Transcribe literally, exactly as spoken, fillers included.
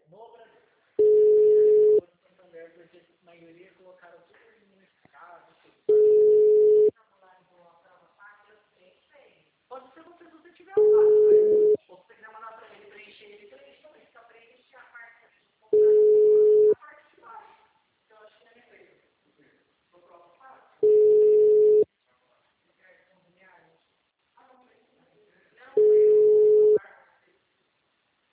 no Brasil. Santander, porque a maioria colocaram tudo em